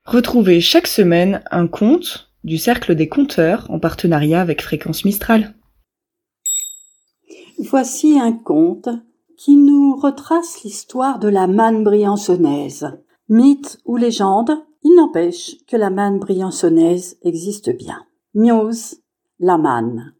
Retrouvez chaque semaine un conte du Cercle des Conteurs en partenariat avec Fréquence Mistral. Voici un conte qui nous retrace l'histoire de la manne briançonnaise. Mythe ou légende, il n'empêche que la manne briançonnaise existe bien. Miose, la manne.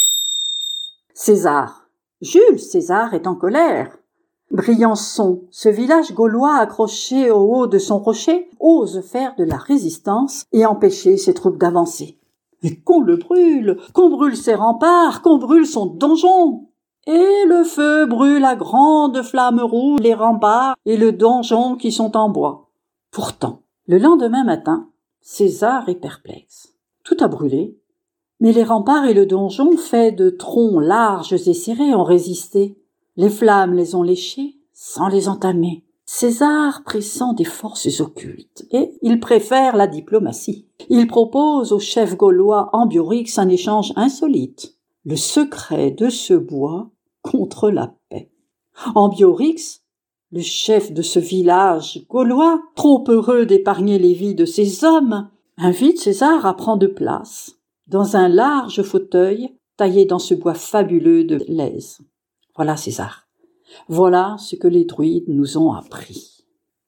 César. Jules César est en colère. Briançon, ce village gaulois accroché au haut de son rocher, ose faire de la résistance et empêcher ses troupes d'avancer. Et qu'on le brûle, qu'on brûle ses remparts, qu'on brûle son donjon. Et le feu brûle à grandes flammes rouges les remparts et le donjon qui sont en bois. Pourtant, le lendemain matin, César est perplexe. Tout a brûlé, mais les remparts et le donjon, faits de troncs larges et serrés, ont résisté. Les flammes les ont léchés sans les entamer. César pressent des forces occultes et il préfère la diplomatie. Il propose au chef gaulois Ambiorix un échange insolite. Le secret de ce bois contre la paix. Ambiorix, le chef de ce village gaulois, trop heureux d'épargner les vies de ses hommes, invite César à prendre place dans un large fauteuil taillé dans ce bois fabuleux de Lèze. Voilà César. Voilà ce que les druides nous ont appris.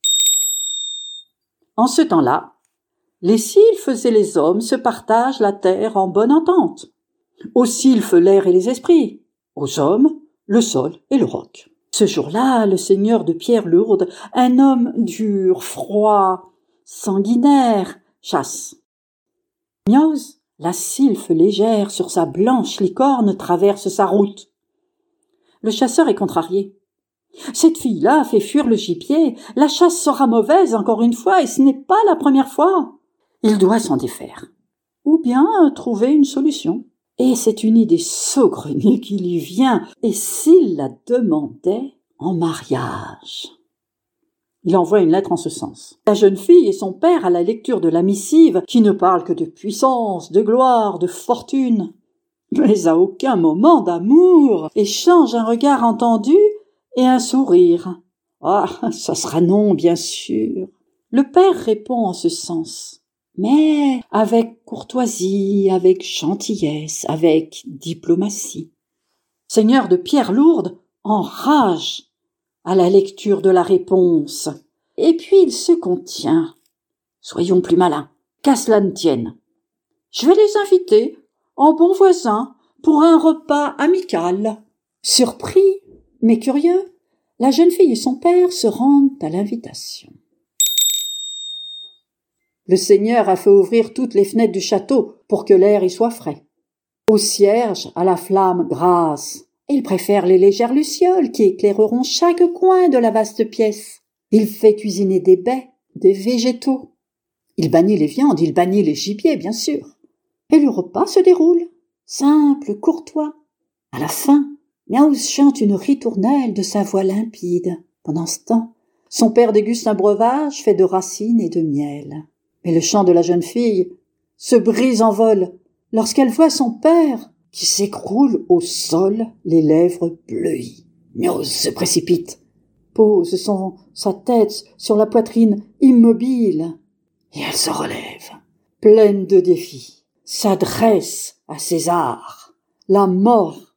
En ce temps-là, les sylphes et les hommes se partagent la terre en bonne entente. Aux sylphes, l'air et les esprits. Aux hommes, le sol et le roc. Ce jour-là, le seigneur de Pierre-Lourde, un homme dur, froid, sanguinaire, chasse. Miauz, la sylphe légère sur sa blanche licorne, traverse sa route. Le chasseur est contrarié. Cette fille-là fait fuir le gibier. La chasse sera mauvaise encore une fois, et ce n'est pas la première fois. Il doit s'en défaire. Ou bien trouver une solution. Et c'est une idée saugrenue qui lui vient. Et s'il la demandait en mariage? Il envoie une lettre en ce sens. La jeune fille et son père, à la lecture de la missive, qui ne parle que de puissance, de gloire, de fortune, mais à aucun moment d'amour, échangent un regard entendu et un sourire. Ah, ça sera non, bien sûr. Le père répond en ce sens, mais avec courtoisie, avec gentillesse, avec diplomatie. Seigneur de Pierre-Lourde enrage à la lecture de la réponse, et puis il se contient. Soyons plus malins, qu'à cela ne tienne. Je vais les inviter en bons voisins, pour un repas amical. Surpris, mais curieux, la jeune fille et son père se rendent à l'invitation. Le seigneur a fait ouvrir toutes les fenêtres du château pour que l'air y soit frais. Au cierge, à la flamme grasse, il préfère les légères lucioles qui éclaireront chaque coin de la vaste pièce. Il fait cuisiner des baies, des végétaux. Il bannit les viandes, il bannit les gibiers, bien sûr. Et le repas se déroule, simple, courtois. À la fin, Miauz chante une ritournelle de sa voix limpide. Pendant ce temps, son père déguste un breuvage fait de racines et de miel. Mais le chant de la jeune fille se brise en vol lorsqu'elle voit son père qui s'écroule au sol, les lèvres bleuies. Miauz se précipite, pose sa tête sur la poitrine immobile, et elle se relève, pleine de défis. S'adresse à César. La mort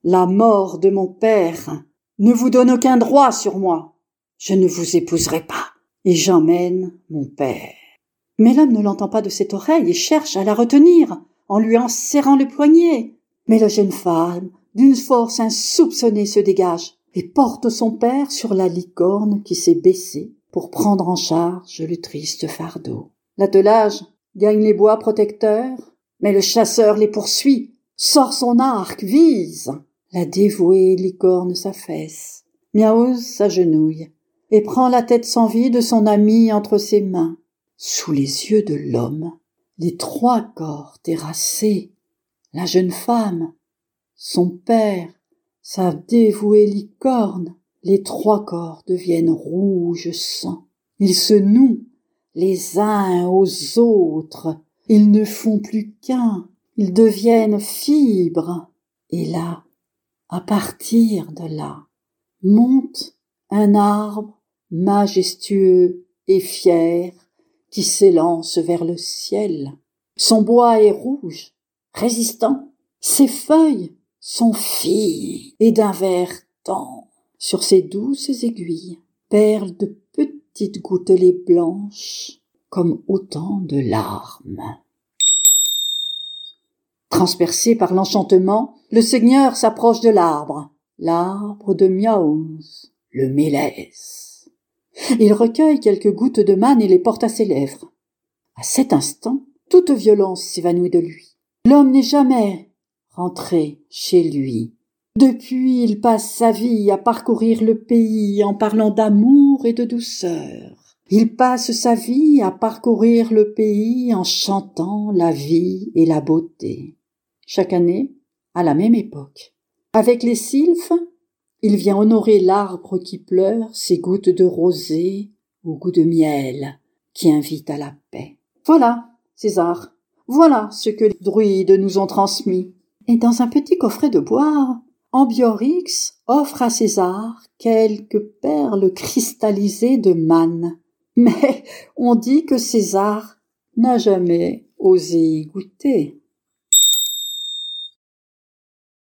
de mon père ne vous donne aucun droit sur moi. Je ne vous épouserai pas, et j'emmène mon père. Mais l'homme ne l'entend pas de cette oreille et cherche à la retenir, en lui en serrant le poignet. Mais la jeune femme, d'une force insoupçonnée, se dégage et porte son père sur la licorne qui s'est baissée pour prendre en charge le triste fardeau. L'attelage gagne les bois protecteurs, mais le chasseur les poursuit, sort son arc, vise. La dévouée licorne s'affaisse. Miauz s'agenouille et prend la tête sans vie de son ami entre ses mains. Sous les yeux de l'homme, les trois corps terrassés, la jeune femme, son père, sa dévouée licorne, les trois corps deviennent rouge sang. Ils se nouent les uns aux autres. Ils ne font plus qu'un. Ils deviennent fibres. Et là, à partir de là, monte un arbre majestueux et fier qui s'élance vers le ciel. Son bois est rouge, résistant. Ses feuilles sont fines et d'un vert tendre. Sur ses douces aiguilles perlent de petites gouttelettes blanches comme autant de larmes. Transpercé par l'enchantement, le seigneur s'approche de l'arbre de Miaouz, le mélèze. Il recueille quelques gouttes de manne et les porte à ses lèvres. À cet instant, toute violence s'évanouit de lui. L'homme n'est jamais rentré chez lui. Depuis, il passe sa vie à parcourir le pays en parlant d'amour et de douceur. Il passe sa vie à parcourir le pays en chantant la vie et la beauté. Chaque année, à la même époque, avec les sylphes, il vient honorer l'arbre qui pleure ses gouttes de rosée au goût de miel qui invite à la paix. Voilà, César, voilà ce que les druides nous ont transmis. Et dans un petit coffret de bois, Ambiorix offre à César quelques perles cristallisées de manne. Mais on dit que César n'a jamais osé y goûter.